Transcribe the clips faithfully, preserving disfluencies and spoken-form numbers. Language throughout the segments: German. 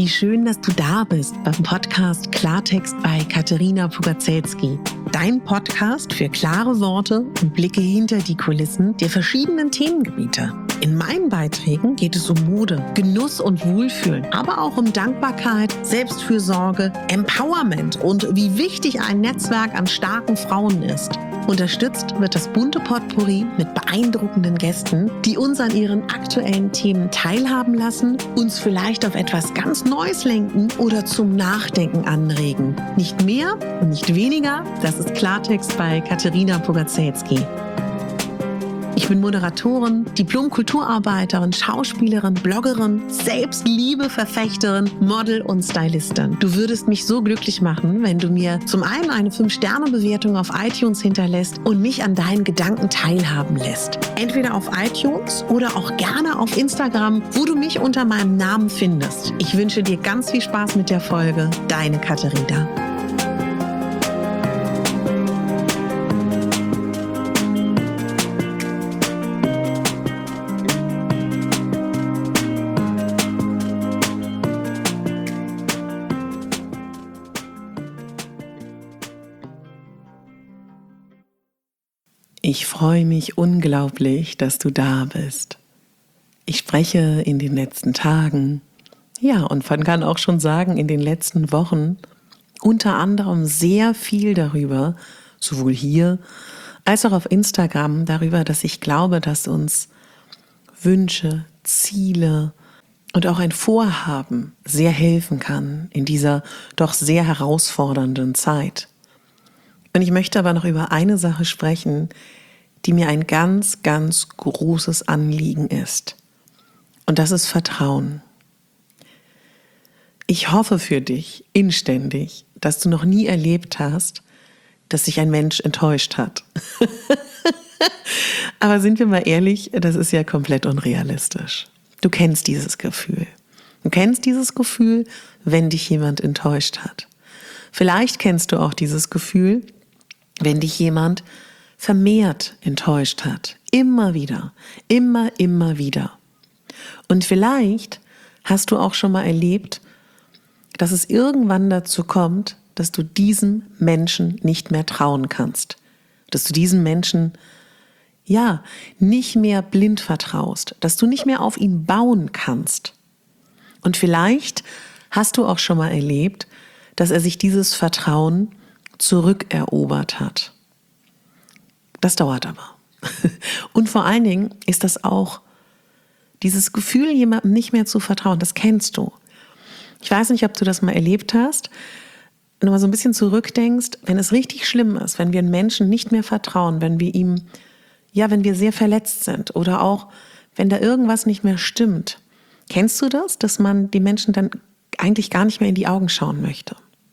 Wie schön, dass du da bist beim Podcast Klartext bei Katerina Pugacelski. Dein Podcast für klare Worte und Blicke hinter die Kulissen der verschiedenen Themengebiete. In meinen Beiträgen geht es um Mode, Genuss und Wohlfühlen, aber auch um Dankbarkeit, Selbstfürsorge, Empowerment und wie wichtig ein Netzwerk an starken Frauen ist. Unterstützt wird das bunte Potpourri mit beeindruckenden Gästen, die uns an ihren aktuellen Themen teilhaben lassen, uns vielleicht auf etwas ganz Neues lenken oder zum Nachdenken anregen. Nicht mehr und nicht weniger, das ist Klartext bei Katerina Pugacelski. Ich bin Moderatorin, Diplom-Kulturarbeiterin, Schauspielerin, Bloggerin, Selbstliebe-Verfechterin, Model und Stylistin. Du würdest mich so glücklich machen, wenn du mir zum einen eine fünf Sterne Bewertung auf iTunes hinterlässt und mich an deinen Gedanken teilhaben lässt. Entweder auf iTunes oder auch gerne auf Instagram, wo du mich unter meinem Namen findest. Ich wünsche dir ganz viel Spaß mit der Folge. Deine Katerina. Ich freue mich unglaublich, dass du da bist. Ich spreche in den letzten Tagen, ja, und man kann auch schon sagen, in den letzten Wochen unter anderem sehr viel darüber, sowohl hier als auch auf Instagram, darüber, dass ich glaube, dass uns Wünsche, Ziele und auch ein Vorhaben sehr helfen kann in dieser doch sehr herausfordernden Zeit. Und ich möchte aber noch über eine Sache sprechen, die mir ein ganz, ganz großes Anliegen ist. Und das ist Vertrauen. Ich hoffe für dich inständig, dass du noch nie erlebt hast, dass sich ein Mensch enttäuscht hat. Aber sind wir mal ehrlich, das ist ja komplett unrealistisch. Du kennst dieses Gefühl. Du kennst dieses Gefühl, wenn dich jemand enttäuscht hat. Vielleicht kennst du auch dieses Gefühl, wenn dich jemand vermehrt enttäuscht hat. Immer wieder, immer, immer wieder. Und vielleicht hast du auch schon mal erlebt, dass es irgendwann dazu kommt, dass du diesem Menschen nicht mehr trauen kannst. Dass du diesem Menschen, ja, nicht mehr blind vertraust. Dass du nicht mehr auf ihn bauen kannst. Und vielleicht hast du auch schon mal erlebt, dass er sich dieses Vertrauen zurückerobert hat. Das dauert aber. Und vor allen Dingen ist das auch dieses Gefühl, jemandem nicht mehr zu vertrauen, das kennst du. Ich weiß nicht, ob du das mal erlebt hast, wenn du mal so ein bisschen zurückdenkst, wenn es richtig schlimm ist, wenn wir einem Menschen nicht mehr vertrauen, wenn wir ihm, ja, wenn wir sehr verletzt sind oder auch, wenn da irgendwas nicht mehr stimmt. Kennst du das, dass man die Menschen dann eigentlich gar nicht mehr in die Augen schauen möchte?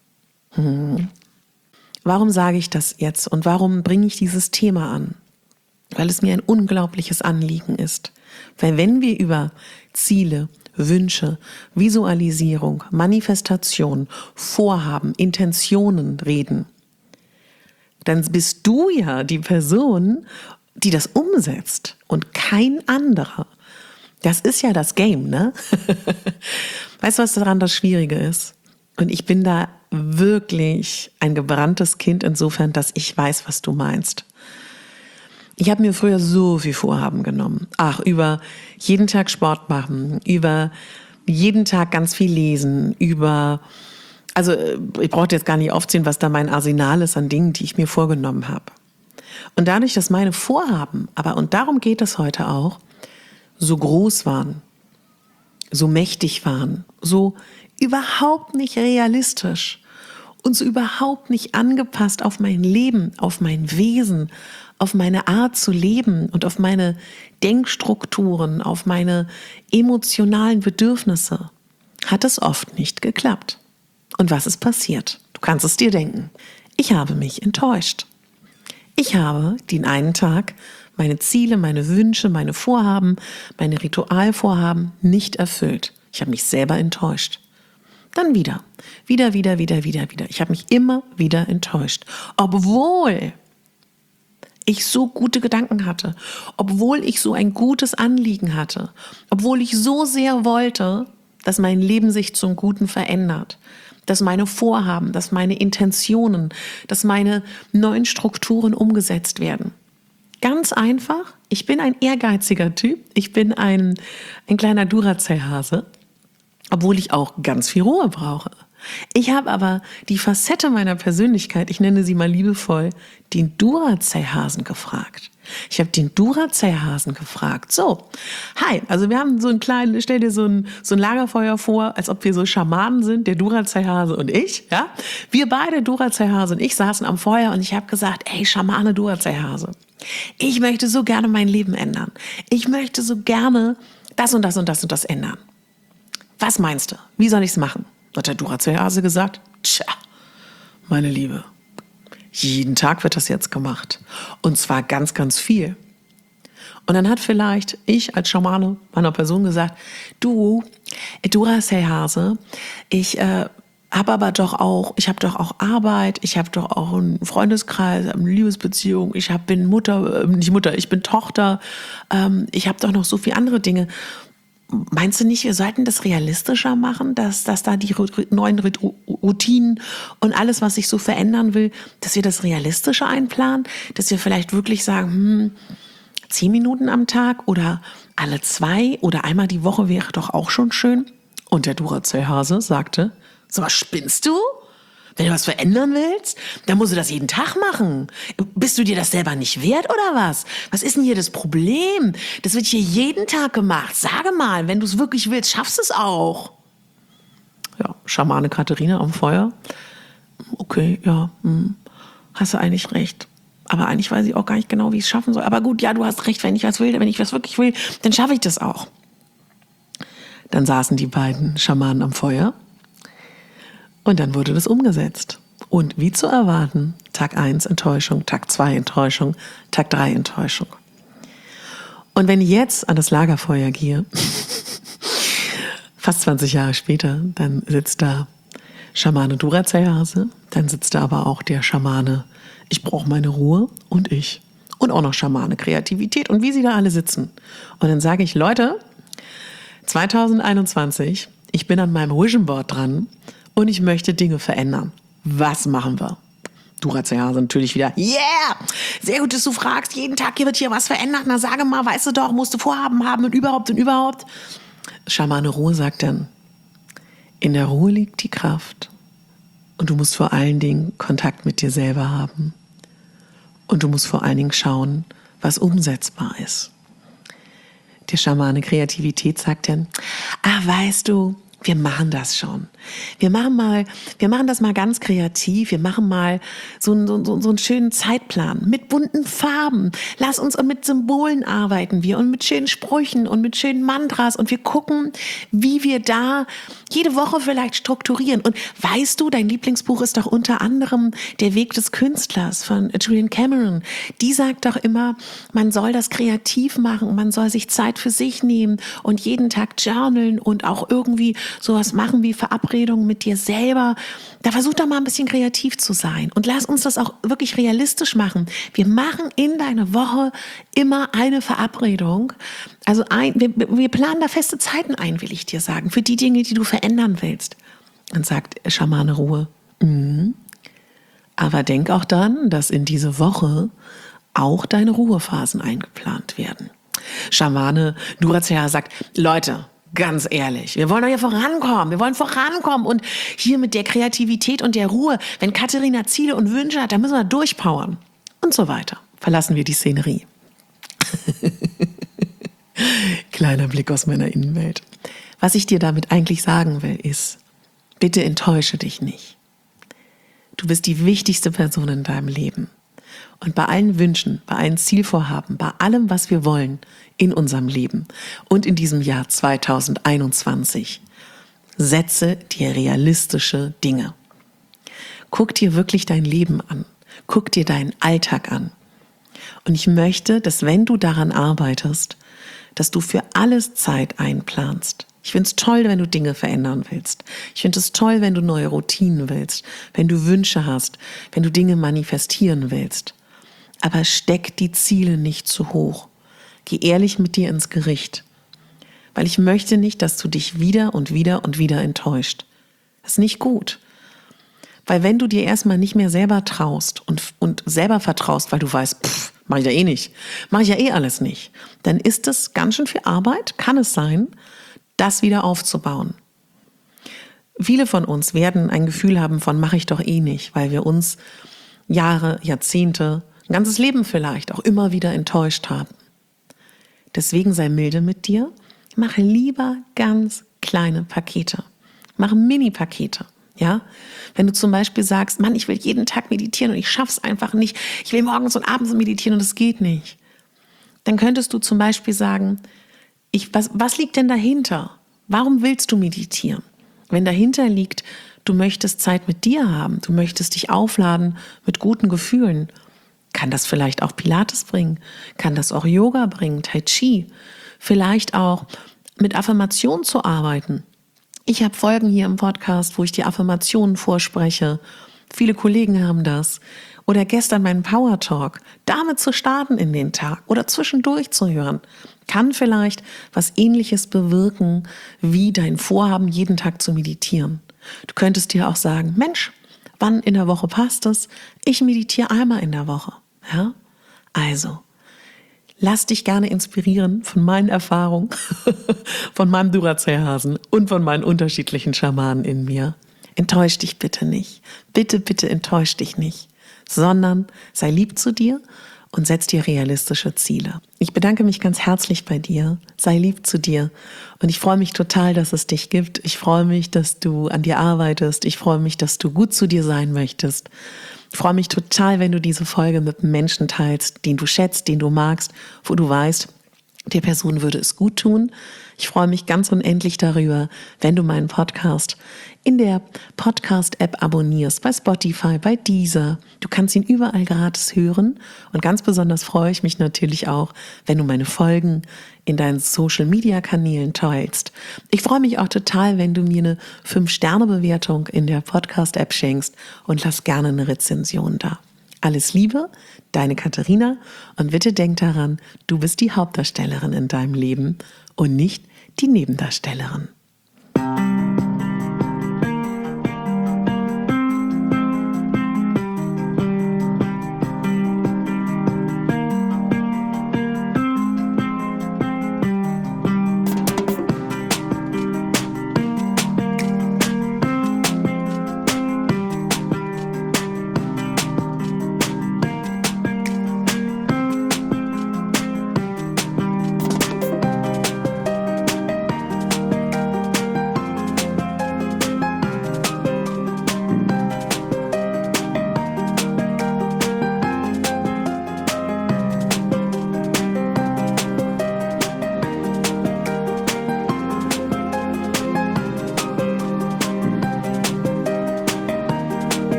Hm. Warum sage ich das jetzt und warum bringe ich dieses Thema an? Weil es mir ein unglaubliches Anliegen ist. Weil wenn wir über Ziele, Wünsche, Visualisierung, Manifestation, Vorhaben, Intentionen reden, dann bist du ja die Person, die das umsetzt und kein anderer. Das ist ja das Game, ne? Weißt du, was daran das Schwierige ist? Und ich bin da wirklich ein gebranntes Kind insofern, dass ich weiß, was du meinst. Ich habe mir früher so viel Vorhaben genommen. Ach, über jeden Tag Sport machen, über jeden Tag ganz viel lesen, über, also ich brauche jetzt gar nicht aufzählen, was da mein Arsenal ist an Dingen, die ich mir vorgenommen habe. Und dadurch, dass meine Vorhaben, aber und darum geht es heute auch, so groß waren, so mächtig waren, so überhaupt nicht realistisch und so überhaupt nicht angepasst auf mein Leben, auf mein Wesen, auf meine Art zu leben und auf meine Denkstrukturen, auf meine emotionalen Bedürfnisse, hat es oft nicht geklappt. Und was ist passiert? Du kannst es dir denken. Ich habe mich enttäuscht. Ich habe den einen Tag meine Ziele, meine Wünsche, meine Vorhaben, meine Ritualvorhaben nicht erfüllt. Ich habe mich selber enttäuscht. Dann wieder, wieder, wieder, wieder, wieder, wieder. Ich habe mich immer wieder enttäuscht. Obwohl ich so gute Gedanken hatte, obwohl ich so ein gutes Anliegen hatte, obwohl ich so sehr wollte, dass mein Leben sich zum Guten verändert, dass meine Vorhaben, dass meine Intentionen, dass meine neuen Strukturen umgesetzt werden. Ganz einfach, ich bin ein ehrgeiziger Typ, ich bin ein, ein kleiner Duracell-Hase, obwohl ich auch ganz viel Ruhe brauche. Ich habe aber die Facette meiner Persönlichkeit, ich nenne sie mal liebevoll, den Duracell-Hasen gefragt. Ich habe den Duracell-Hasen gefragt. So, hi, also wir haben so einen kleinen, stell dir so ein, so ein Lagerfeuer vor, als ob wir so Schamanen sind, der Duracell-Hase und ich, ja. Wir beide, Duracell-Hase und ich, saßen am Feuer und ich habe gesagt, ey, Schamane Duracell-Hase, ich möchte so gerne mein Leben ändern. Ich möchte so gerne das und das und das und das ändern. Was meinst du? Wie soll ich's machen? Hat der Duracell-Hase gesagt, tja, meine Liebe, jeden Tag wird das jetzt gemacht. Und zwar ganz, ganz viel. Und dann hat vielleicht ich als Schamane meiner Person gesagt, du, Duracell-Hase, ich äh, habe aber doch auch, ich habe doch auch Arbeit, ich habe doch auch einen Freundeskreis, eine Liebesbeziehung, ich hab, bin Mutter, äh, nicht Mutter, ich bin Tochter, ähm, ich habe doch noch so viele andere Dinge. Meinst du nicht, wir sollten das realistischer machen, dass, dass da die neuen Routinen und alles, was sich so verändern will, dass wir das realistischer einplanen? Dass wir vielleicht wirklich sagen, hm, zehn Minuten am Tag oder alle zwei oder einmal die Woche wäre doch auch schon schön? Und der Duracell-Hase sagte, so was spinnst du? Wenn du was verändern willst, dann musst du das jeden Tag machen. Bist du dir das selber nicht wert oder was? Was ist denn hier das Problem? Das wird hier jeden Tag gemacht. Sage mal, wenn du es wirklich willst, schaffst du es auch. Ja, Schamane Katharina am Feuer. Okay, ja, hm, hast du eigentlich recht. Aber eigentlich weiß ich auch gar nicht genau, wie ich es schaffen soll. Aber gut, ja, du hast recht, wenn ich was will, wenn ich was wirklich will, dann schaffe ich das auch. Dann saßen die beiden Schamanen am Feuer. Und dann wurde das umgesetzt. Und wie zu erwarten, Tag eins Enttäuschung, Tag zwei Enttäuschung, Tag drei Enttäuschung. Und wenn ich jetzt an das Lagerfeuer gehe, fast zwanzig Jahre später, dann sitzt da Schamane Duracell-Hase, dann sitzt da aber auch der Schamane Ich brauche meine Ruhe und ich. Und auch noch Schamane Kreativität und wie sie da alle sitzen. Und dann sage ich, Leute, zwanzig einundzwanzig, ich bin an meinem Vision Board dran, und ich möchte Dinge verändern. Was machen wir? Duracell-Hase natürlich wieder. Yeah! Sehr gut, dass du fragst. Jeden Tag hier wird hier was verändert. Na sage mal, weißt du doch, musst du Vorhaben haben und überhaupt und überhaupt. Schamane Ruhe sagt dann, in der Ruhe liegt die Kraft. Und du musst vor allen Dingen Kontakt mit dir selber haben. Und du musst vor allen Dingen schauen, was umsetzbar ist. Der Schamane Kreativität sagt dann, ah, weißt du, wir machen das schon. Wir machen mal, wir machen das mal ganz kreativ. Wir machen mal so einen, so, so einen schönen Zeitplan mit bunten Farben. Lass uns mit Symbolen arbeiten wir und mit schönen Sprüchen und mit schönen Mantras und wir gucken, wie wir da jede Woche vielleicht strukturieren. Und weißt du, dein Lieblingsbuch ist doch unter anderem Der Weg des Künstlers von Julian Cameron. Die sagt doch immer, man soll das kreativ machen, man soll sich Zeit für sich nehmen und jeden Tag journalen und auch irgendwie sowas machen wie Verabredungen mit dir selber. Da versuch doch mal ein bisschen kreativ zu sein und lass uns das auch wirklich realistisch machen. Wir machen in deine Woche immer eine Verabredung. Also ein, wir, wir planen da feste Zeiten ein, will ich dir sagen, für die Dinge, die du verändern willst. Und sagt Schamane Ruhe, mhm. Aber denk auch dann, dass in diese Woche auch deine Ruhephasen eingeplant werden. Schamane Duracell sagt, Leute, ganz ehrlich, wir wollen doch hier vorankommen, wir wollen vorankommen und hier mit der Kreativität und der Ruhe, wenn Katharina Ziele und Wünsche hat, dann müssen wir durchpowern und so weiter. Verlassen wir die Szenerie. Kleiner Blick aus meiner Innenwelt. Was ich dir damit eigentlich sagen will, ist, bitte enttäusche dich nicht. Du bist die wichtigste Person in deinem Leben. Und bei allen Wünschen, bei allen Zielvorhaben, bei allem, was wir wollen in unserem Leben und in diesem Jahr zwanzig einundzwanzig, setze dir realistische Dinge. Guck dir wirklich dein Leben an. Guck dir deinen Alltag an. Und ich möchte, dass wenn du daran arbeitest, dass du für alles Zeit einplanst. Ich finde es toll, wenn du Dinge verändern willst. Ich finde es toll, wenn du neue Routinen willst, wenn du Wünsche hast, wenn du Dinge manifestieren willst. Aber steck die Ziele nicht zu hoch. Geh ehrlich mit dir ins Gericht. weil ich möchte nicht, dass du dich wieder und wieder und wieder enttäuscht. Das ist nicht gut. Weil wenn du dir erstmal nicht mehr selber traust und, und selber vertraust, weil du weißt, pff, mach ich ja eh nicht, mach ich ja eh alles nicht, dann ist es ganz schön viel Arbeit, kann es sein, das wieder aufzubauen. Viele von uns werden ein Gefühl haben von, mache ich doch eh nicht, weil wir uns Jahre, Jahrzehnte, ein ganzes Leben vielleicht auch immer wieder enttäuscht haben. Deswegen sei milde mit dir, mache lieber ganz kleine Pakete, mache Mini-Pakete. Ja, wenn du zum Beispiel sagst, Mann, ich will jeden Tag meditieren und ich schaff's einfach nicht, ich will morgens und abends meditieren und es geht nicht, dann könntest du zum Beispiel sagen, ich, was, was liegt denn dahinter? Warum willst du meditieren? Wenn dahinter liegt, du möchtest Zeit mit dir haben, du möchtest dich aufladen mit guten Gefühlen, kann das vielleicht auch Pilates bringen, kann das auch Yoga bringen, Tai Chi, vielleicht auch mit Affirmationen zu arbeiten. Ich habe Folgen hier im Podcast, wo ich die Affirmationen vorspreche. Viele Kollegen haben das. Oder gestern meinen Power Talk. Damit zu starten in den Tag oder zwischendurch zu hören, kann vielleicht was Ähnliches bewirken, wie dein Vorhaben, jeden Tag zu meditieren. Du könntest dir auch sagen, Mensch, wann in der Woche passt es? Ich meditiere einmal in der Woche. Ja? Also, lass dich gerne inspirieren von meinen Erfahrungen, von meinem Duracell-Hasen und von meinen unterschiedlichen Schamanen in mir. Enttäusch dich bitte nicht. Bitte, bitte enttäusch dich nicht. Sondern sei lieb zu dir und setz dir realistische Ziele. Ich bedanke mich ganz herzlich bei dir. Sei lieb zu dir. Und ich freue mich total, dass es dich gibt. Ich freue mich, dass du an dir arbeitest. Ich freue mich, dass du gut zu dir sein möchtest. Ich freue mich total, wenn du diese Folge mit einem Menschen teilst, den du schätzt, den du magst, wo du weißt, der Person würde es gut tun. Ich freue mich ganz unendlich darüber, wenn du meinen Podcast in der Podcast-App abonnierst, bei Spotify, bei Deezer. Du kannst ihn überall gratis hören. Und ganz besonders freue ich mich natürlich auch, wenn du meine Folgen in deinen Social-Media-Kanälen teilst. Ich freue mich auch total, wenn du mir eine fünf Sterne Bewertung in der Podcast-App schenkst und lass gerne eine Rezension da. Alles Liebe, deine Katharina, und bitte denk daran, du bist die Hauptdarstellerin in deinem Leben und nicht die Nebendarstellerin.